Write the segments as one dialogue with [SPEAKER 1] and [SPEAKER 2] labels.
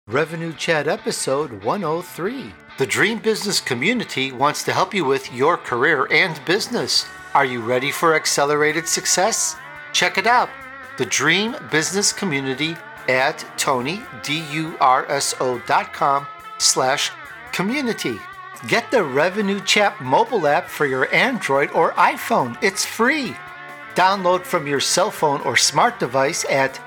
[SPEAKER 1] Revenue Chat episode 103. The Dream Business Community wants to help you with your career and business. Are you ready for accelerated success? Check it out. The Dream Business Community at TonyDurso.com/community. Get the Revenue Chat mobile app for your Android or iPhone. It's free. Download from your cell phone or smart device at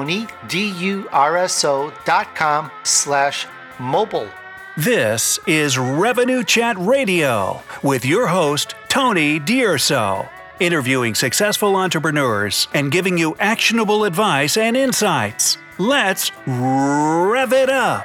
[SPEAKER 1] TonyDurso.com/mobile.
[SPEAKER 2] This is Revenue Chat Radio with your host, Tony D'Urso, interviewing successful entrepreneurs and giving you actionable advice and insights. Let's rev it up.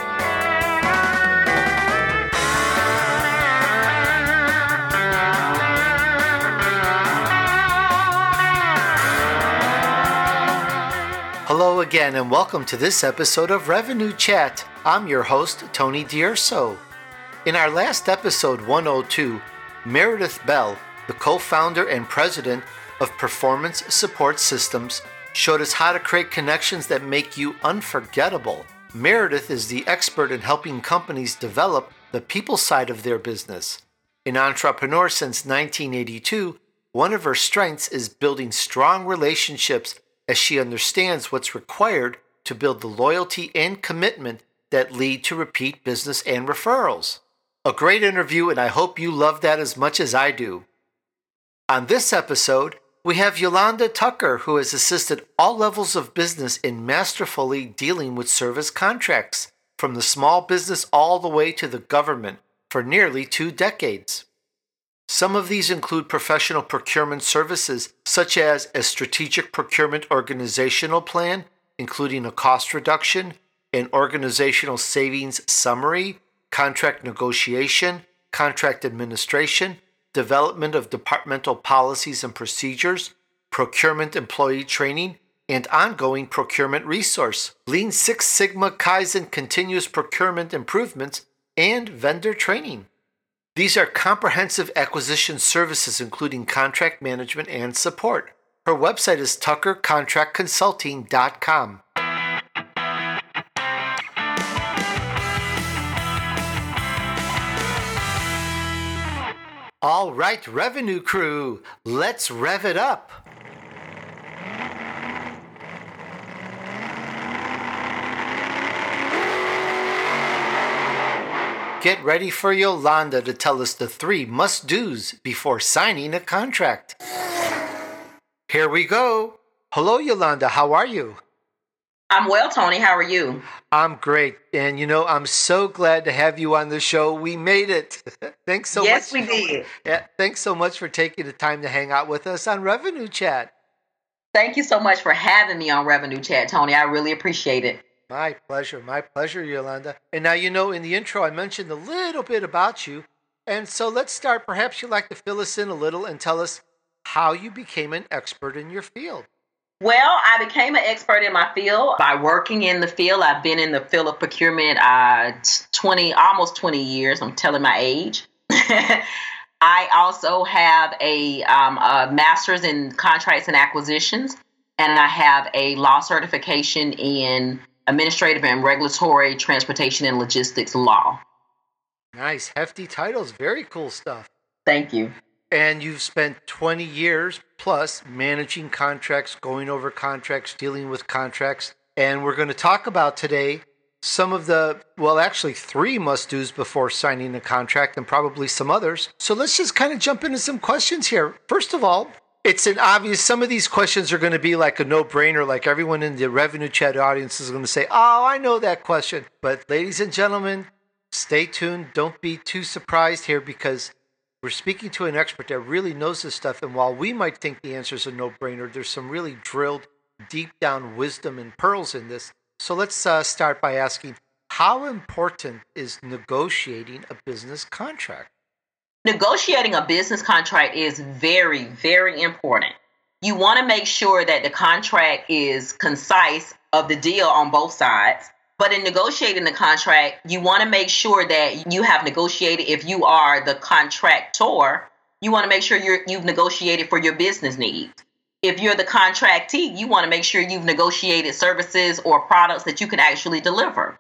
[SPEAKER 1] Hello again and welcome to this episode of Revenue Chat. I'm your host, Tony D'Urso. In our last episode 102, Meredith Bell, the co-founder and president of Performance Support Systems, showed us how to create connections that make you unforgettable. Meredith is the expert in helping companies develop the people side of their business. An entrepreneur since 1982, one of her strengths is building strong relationships as she understands what's required to build the loyalty and commitment that lead to repeat business and referrals. A great interview, and I hope you love that as much as I do. On this episode, we have Yolanda Tucker, who has assisted all levels of business in masterfully dealing with service contracts, from the small business all the way to the government, for nearly 2 decades. Some of these include professional procurement services, such as a strategic procurement organizational plan, including a cost reduction, an organizational savings summary, contract negotiation, contract administration, development of departmental policies and procedures, procurement employee training, and ongoing procurement resource, Lean Six Sigma Kaizen continuous procurement improvements, and vendor training. These are comprehensive acquisition services including contract management and support. Her website is tuckercontractconsulting.com. All right, Revenue Crew, let's rev it up. Get ready for Yolanda to tell us the 3 must-dos before signing a contract. Here we go. Hello, Yolanda. How are you?
[SPEAKER 3] I'm well, Tony. How are you?
[SPEAKER 1] I'm great. And, I'm so glad to have you on the show. We made it. Thanks so much.
[SPEAKER 3] Yes, we did.
[SPEAKER 1] Yeah, thanks so much for taking the time to hang out with us on Revenue Chat.
[SPEAKER 3] Thank you so much for having me on Revenue Chat, Tony. I really appreciate it.
[SPEAKER 1] My pleasure, Yolanda. And now, in the intro, I mentioned a little bit about you. And so let's start. Perhaps you'd like to fill us in a little and tell us how you became an expert in your field.
[SPEAKER 3] Well, I became an expert in my field by working in the field. I've been in the field of procurement almost 20 years. I'm telling my age. I also have a master's in contracts and acquisitions, and I have a law certification in administrative and regulatory transportation and logistics law.
[SPEAKER 1] Nice. Hefty titles. Very cool stuff.
[SPEAKER 3] Thank you.
[SPEAKER 1] And you've spent 20 years plus managing contracts, going over contracts, dealing with contracts. And we're going to talk about today some of the, 3 must-dos before signing a contract and probably some others. So let's just kind of jump into some questions here. First of all, it's an obvious, some of these questions are going to be like a no-brainer, like everyone in the Revenue Chat audience is going to say, oh, I know that question. But ladies and gentlemen, stay tuned. Don't be too surprised here because we're speaking to an expert that really knows this stuff. And while we might think the answer is a no-brainer, there's some really drilled deep down wisdom and pearls in this. So let's start by asking, how important is negotiating a business contract?
[SPEAKER 3] Negotiating a business contract is very, very important. You want to make sure that the contract is concise of the deal on both sides. But in negotiating the contract, you want to make sure that you have negotiated, if you are the contractor, you want to make sure you've negotiated for your business needs. If you're the contractee, you want to make sure you've negotiated services or products that you can actually deliver.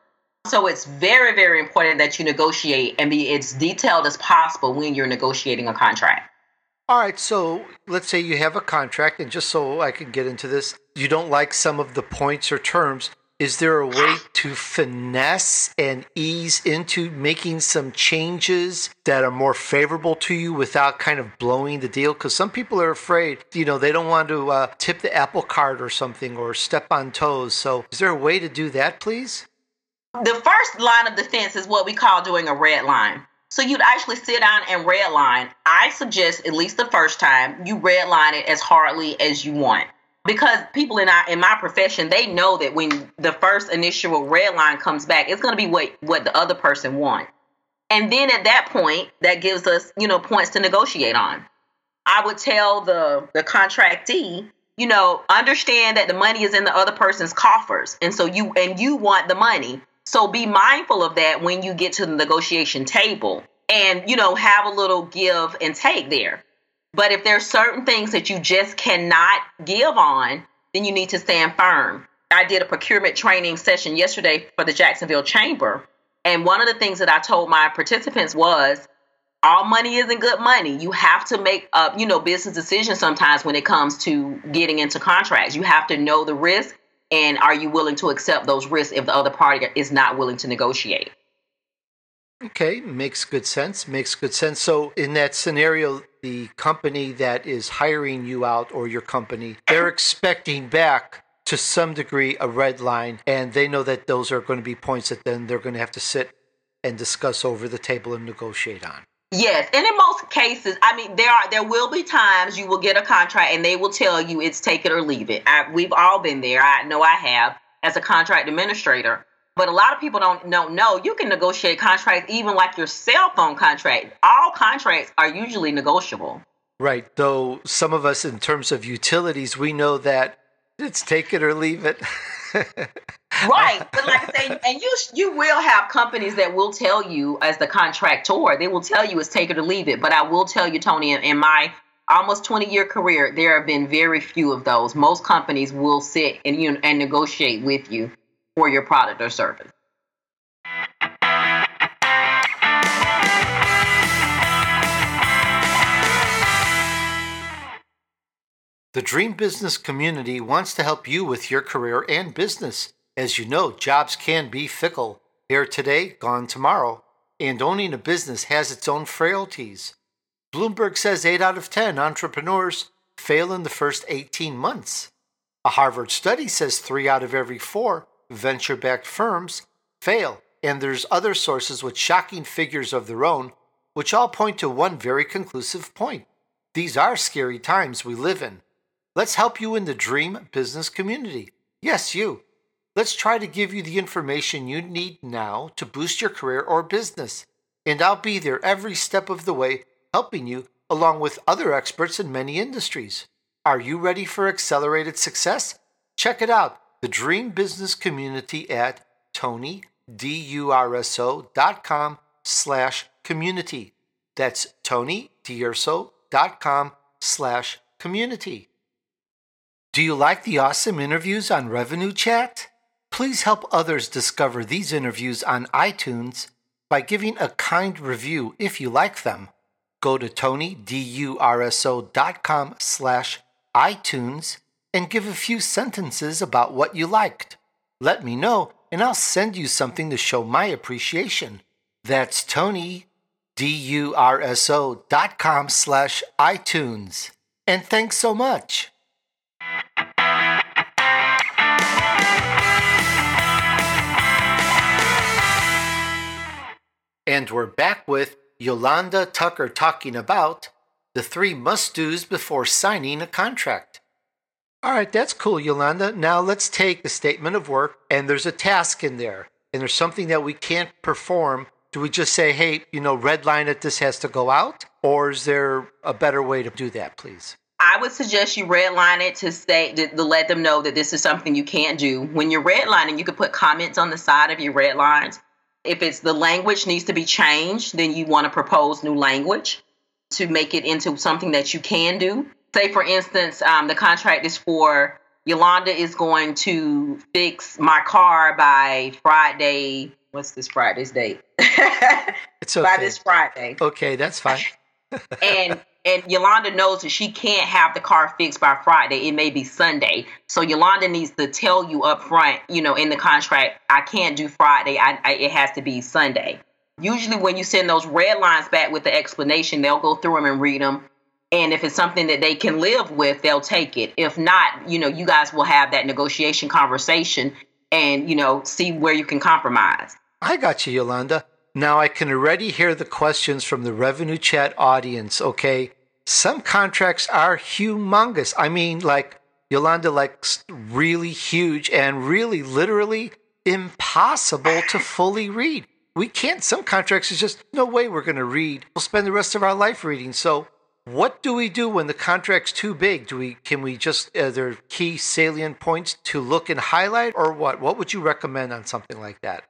[SPEAKER 3] So it's very, very important that you negotiate and be as detailed as possible when you're negotiating a contract.
[SPEAKER 1] All right, so let's say you have a contract, and just so I can get into this, you don't like some of the points or terms. Is there a way to finesse and ease into making some changes that are more favorable to you without kind of blowing the deal? Because some people are afraid, they don't want to tip the apple cart or something or step on toes. So is there a way to do that, please?
[SPEAKER 3] The first line of defense is what we call doing a red line. So you'd actually sit down and red line. I suggest, at least the first time, you red line it as hardly as you want. Because people in my profession, they know that when the first initial red line comes back, it's going to be what the other person wants. And then at that point, that gives us, points to negotiate on. I would tell the contractee, understand that the money is in the other person's coffers. And so you want the money. So be mindful of that when you get to the negotiation table and, have a little give and take there. But if there's certain things that you just cannot give on, then you need to stand firm. I did a procurement training session yesterday for the Jacksonville Chamber. And one of the things that I told my participants was, all money isn't good money. You have to make business decisions sometimes when it comes to getting into contracts. You have to know the risk. And are you willing to accept those risks if the other party is not willing to negotiate?
[SPEAKER 1] Okay, makes good sense. So in that scenario, the company that is hiring you out or your company, they're expecting back to some degree a red line, and they know that those are going to be points that then they're going to have to sit and discuss over the table and negotiate on.
[SPEAKER 3] Yes, and in most cases, there will be times you will get a contract and they will tell you it's take it or leave it. We've all been there. I know I have as a contract administrator. But a lot of people don't know you can negotiate contracts even like your cell phone contract. All contracts are usually negotiable.
[SPEAKER 1] Right. Though some of us in terms of utilities, we know that it's take it or leave it.
[SPEAKER 3] Right. But like I say, and you will have companies that will tell you as the contractor, they will tell you it's take it or leave it. But I will tell you, Tony, in my almost 20-year career, there have been very few of those. Most companies will sit and negotiate with you for your product or service.
[SPEAKER 1] The Dream Business community wants to help you with your career and business. As you know, jobs can be fickle. Here today, gone tomorrow. And owning a business has its own frailties. Bloomberg says 8 out of 10 entrepreneurs fail in the first 18 months. A Harvard study says 3 out of every 4 venture-backed firms fail. And there's other sources with shocking figures of their own, which all point to one very conclusive point. These are scary times we live in. Let's help you in the Dream Business community. Yes, you. Let's try to give you the information you need now to boost your career or business. And I'll be there every step of the way, helping you along with other experts in many industries. Are you ready for accelerated success? Check it out, the Dream Business community at TonyDurso.com/community. That's TonyDurso.com/community. Do you like the awesome interviews on Revenue Chat? Please help others discover these interviews on iTunes by giving a kind review if you like them. Go to TonyDurso.com/iTunes and give a few sentences about what you liked. Let me know and I'll send you something to show my appreciation. That's TonyDurso.com/iTunes. And thanks so much. And we're back with Yolanda Tucker talking about the 3 must-dos before signing a contract. All right, that's cool, Yolanda. Now let's take the statement of work, and there's a task in there, and there's something that we can't perform. Do we just say, hey, red line it, this has to go out? Or is there a better way to do that, please?
[SPEAKER 3] I would suggest you redline it to let them know that this is something you can't do. When you're redlining, you can put comments on the side of your red lines. If it's the language needs to be changed, then you want to propose new language to make it into something that you can do. Say, for instance, the contract is for Yolanda is going to fix my car by Friday what's this Friday's date?
[SPEAKER 1] It's okay.
[SPEAKER 3] By this Friday.
[SPEAKER 1] Okay, that's fine.
[SPEAKER 3] and Yolanda knows that she can't have the car fixed by Friday. It may be Sunday. So Yolanda needs to tell you up front, in the contract, I can't do Friday. It has to be Sunday. Usually when you send those red lines back with the explanation, they'll go through them and read them. And if it's something that they can live with, they'll take it. If not, you guys will have that negotiation conversation and, see where you can compromise.
[SPEAKER 1] I got you, Yolanda. Now I can already hear the questions from the Revenue Chat audience, okay? Some contracts are humongous. I mean, like, Yolanda, like, really huge and really literally impossible to fully read. We can't, some contracts is just no way we're going to read. We'll spend the rest of our life reading. So what do we do when the contract's too big? Can we just, are there key salient points to look and highlight, or what? What would you recommend on something like that?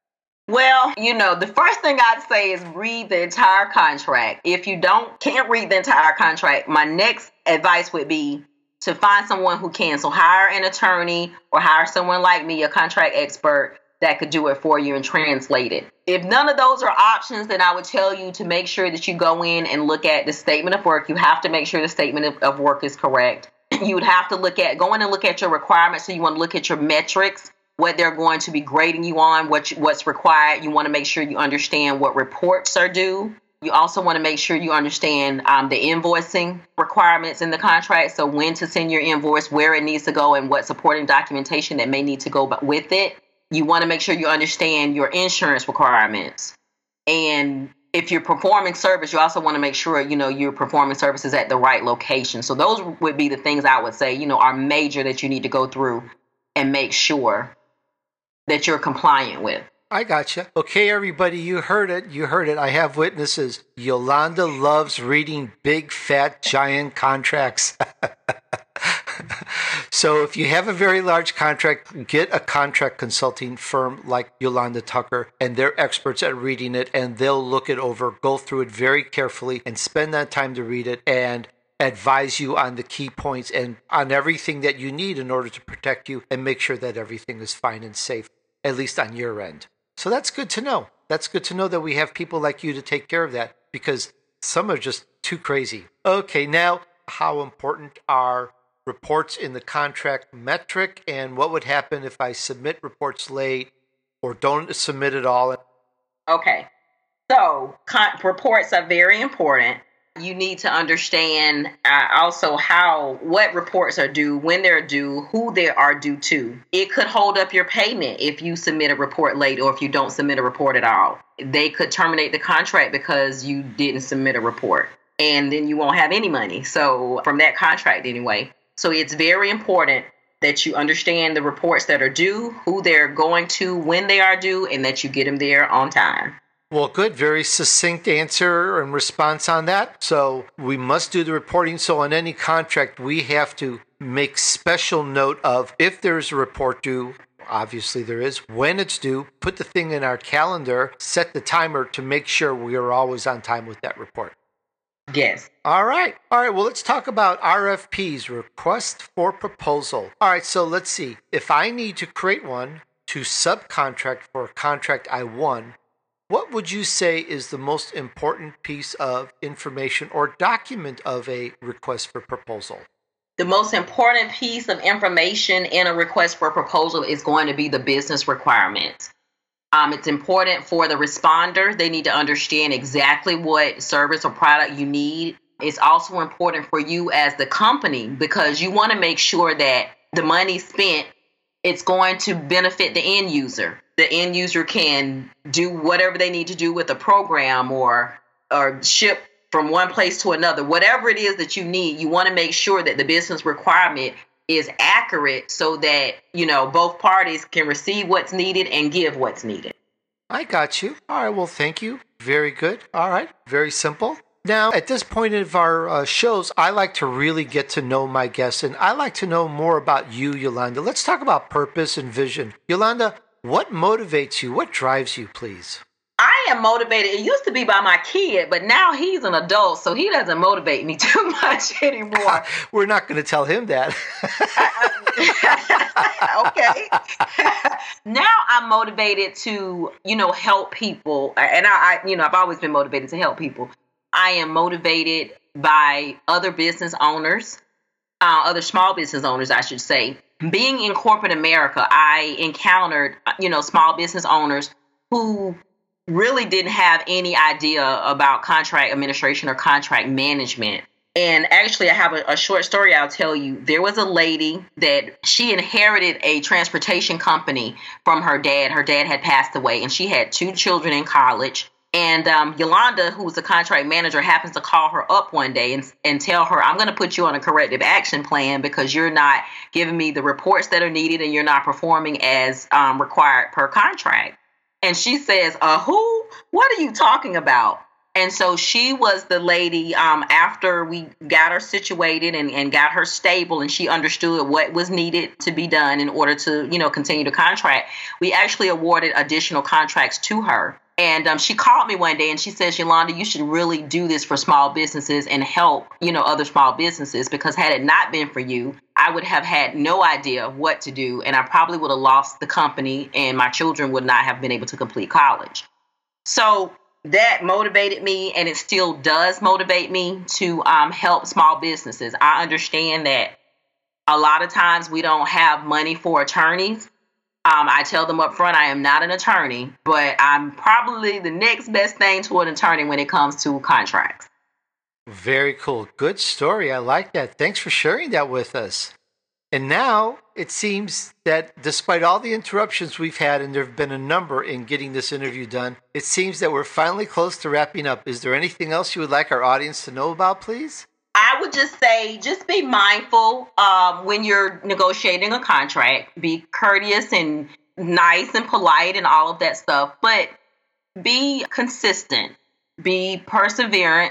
[SPEAKER 3] Well, the first thing I'd say is read the entire contract. If you can't read the entire contract, my next advice would be to find someone who can. So hire an attorney or hire someone like me, a contract expert that could do it for you and translate it. If none of those are options, then I would tell you to make sure that you go in and look at the statement of work. You have to make sure the statement of work is correct. You would have to go in and look at your requirements. So you want to look at your metrics, what they're going to be grading you on, what's required. You want to make sure you understand what reports are due. You also want to make sure you understand the invoicing requirements in the contract. So when to send your invoice, where it needs to go, and what supporting documentation that may need to go with it. You want to make sure you understand your insurance requirements. And if you're performing service, you also want to make sure, you're performing services at the right location. So those would be the things I would say, are major that you need to go through and make sure that you're compliant with.
[SPEAKER 1] I gotcha. Okay, everybody, you heard it. I have witnesses. Yolanda loves reading big, fat, giant contracts. So if you have a very large contract, get a contract consulting firm like Yolanda Tucker, and they're experts at reading it, and they'll look it over, go through it very carefully, and spend that time to read it and advise you on the key points and on everything that you need in order to protect you and make sure that everything is fine and safe, at least on your end. So that's good to know. That's good to know that we have people like you to take care of that, because some are just too crazy. Okay, now, how important are reports in the contract metric, and what would happen if I submit reports late or don't submit at all?
[SPEAKER 3] Okay, so reports are very important. You need to understand also what reports are due, when they're due, who they are due to. It could hold up your payment if you submit a report late or if you don't submit a report at all. They could terminate the contract because you didn't submit a report, and then you won't have any money. So from that contract anyway. So it's very important that you understand the reports that are due, who they're going to, when they are due, and that you get them there on time.
[SPEAKER 1] Well, good. Very succinct answer and response on that. So we must do the reporting. So on any contract, we have to make special note of if there's a report due. Obviously there is. When it's due, put the thing in our calendar, set the timer to make sure we are always on time with that report.
[SPEAKER 3] Yes.
[SPEAKER 1] All right. Well, let's talk about RFPs, request for proposal. All right. So let's see. If I need to create one to subcontract for a contract I won, what would you say is the most important piece of information or document of a request for proposal?
[SPEAKER 3] The most important piece of information in a request for proposal is going to be the business requirements. It's important for the responder. They need to understand exactly what service or product you need. It's also important for you as the company, because you want to make sure that the money spent, it's going to benefit the end user. The end user can do whatever they need to do with a program or ship from one place to another. Whatever it is that you need, you want to make sure that the business requirement is accurate so that, both parties can receive what's needed and give what's needed.
[SPEAKER 1] I got you. All right. Well, thank you. Very good. All right. Very simple. Now, at this point of our shows, I like to really get to know my guests, and I like to know more about you, Yolanda. Let's talk about purpose and vision. Yolanda, what motivates you? What drives you, please?
[SPEAKER 3] I I am motivated. It used to be by my kid, but now he's an adult, so he doesn't motivate me too much anymore.
[SPEAKER 1] We're not going to tell him that.
[SPEAKER 3] Okay. Now I'm motivated to, help people. And I've always been motivated to help people. I am motivated by other business owners, other small business owners, I should say. Being in corporate America, I encountered, small business owners who really didn't have any idea about contract administration or contract management. And actually, I have a short story I'll tell you. There was a lady that she inherited a transportation company from her dad. Her dad had passed away, and she had 2 children in college. And Yolanda, who was the contract manager, happens to call her up one day and tell her, I'm going to put you on a corrective action plan because you're not giving me the reports that are needed and you're not performing as required per contract. And she says, who? What are you talking about? And so she was the lady after we got her situated and got her stable and she understood what was needed to be done in order to, continue to contract. We actually awarded additional contracts to her. And she called me one day and she says, Yolanda, you should really do this for small businesses and help, other small businesses, because had it not been for you, I would have had no idea what to do. And I probably would have lost the company and my children would not have been able to complete college. So that motivated me, and it still does motivate me to help small businesses. I understand that a lot of times we don't have money for attorneys. I tell them up front, I am not an attorney, but I'm probably the next best thing to an attorney when it comes to contracts.
[SPEAKER 1] Very cool. Good story. I like that. Thanks for sharing that with us. And now it seems that despite all the interruptions we've had, and there have been a number in getting this interview done, it seems that we're finally close to wrapping up. Is there anything else you would like our audience to know about, please?
[SPEAKER 3] I would just say, just be mindful when you're negotiating a contract. Be courteous and nice and polite and all of that stuff, but be consistent, be persevere,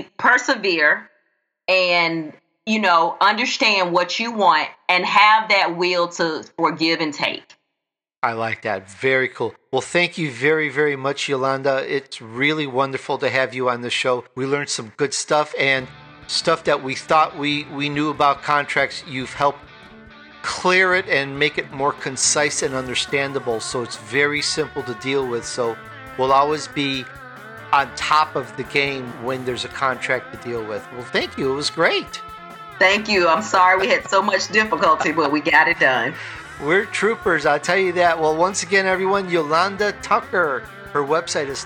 [SPEAKER 3] and, understand what you want and have that will to forgive and take.
[SPEAKER 1] I like that. Very cool. Well, thank you very, very much, Yolanda. It's really wonderful to have you on the show. We learned some good stuff, and stuff that we thought we knew about contracts. You've helped clear it and make it more concise and understandable, so it's very simple to deal with. So we'll always be on top of the game when there's a contract to deal with. Well, thank you. It was great.
[SPEAKER 3] Thank you. I'm sorry we had so much difficulty, but we got it done.
[SPEAKER 1] We're troopers, I'll tell you that. Well, once again, everyone, Yolanda Tucker. Her website is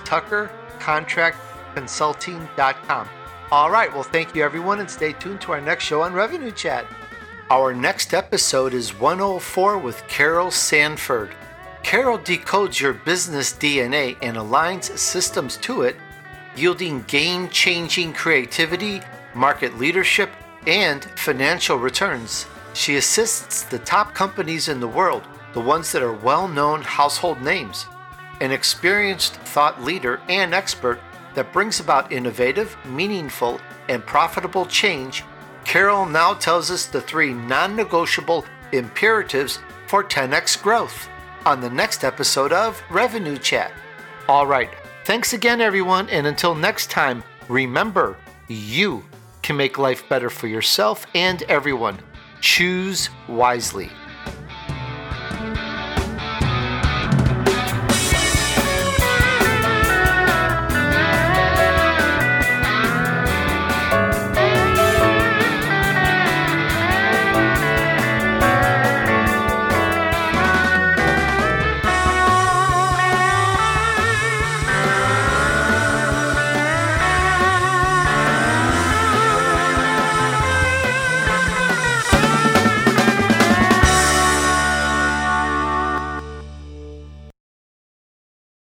[SPEAKER 1] tuckercontractconsulting.com. All right, well, thank you, everyone, and stay tuned to our next show on Revenue Chat. Our next episode is 104 with Carol Sanford. Carol decodes your business DNA and aligns systems to it, yielding game-changing creativity, market leadership, and financial returns. She assists the top companies in the world, the ones that are well-known household names, an experienced thought leader and expert that brings about innovative, meaningful, and profitable change. Carol now tells us the 3 non-negotiable imperatives for 10x growth on the next episode of Revenue Chat. All right, thanks again, everyone, and until next time, remember, you can make life better for yourself and everyone. Choose wisely.